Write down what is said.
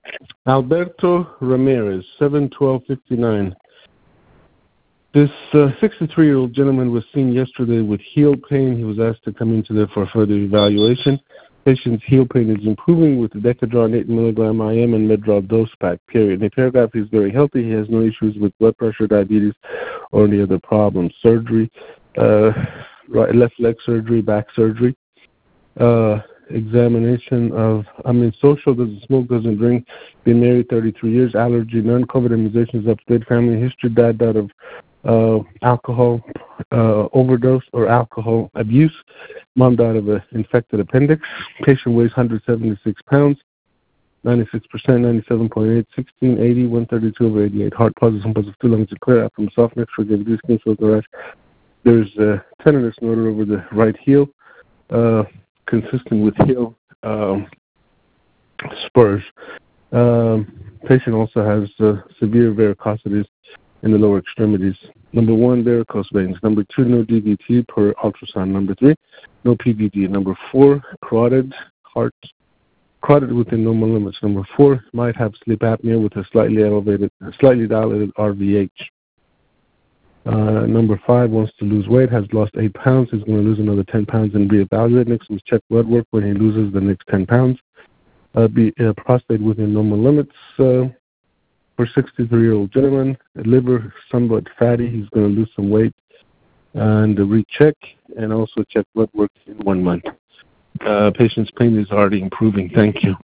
Alberto Ramirez, 7/12/59. This 63-year-old gentleman was seen yesterday with heel pain. He was asked to come into there for further evaluation. Patient's heel pain is improving with the Decadron 8 milligram IM and Medrol dose pack, period. In the paragraph, he's very healthy. He has no issues with blood pressure, diabetes, or any other problems. Surgery, left leg surgery, back surgery. Examination of, social, doesn't smoke, doesn't drink, been married 33 years, allergy, none, COVID immunizations up to date, family history, died out of alcohol overdose or alcohol abuse. Mom died of an infected appendix. Patient weighs 176 pounds, 96%, 97.8, 1680, 132/88. Heart positive, some positive, 2 lungs are clear, abdomen soft, next for give skin filter rash. There's tenderness noted over the right heel, consistent with heel spurs. Patient also has severe varicosities in the lower extremities. Number 1, varicose veins. Number 2, no DVT per ultrasound. Number 3, no PVD. Number 4, carotid within normal limits. Number 4, might have sleep apnea with a slightly dilated RVH. Number 5, wants to lose weight, has lost 8 pounds. He's going to lose another 10 pounds and reevaluate. Next is check blood work when he loses the next 10 pounds. Prostate within normal limits. For 63-year-old gentleman, liver somewhat fatty. He's going to lose some weight and recheck, and also check blood work in 1 month. Patient's pain is already improving. Thank you.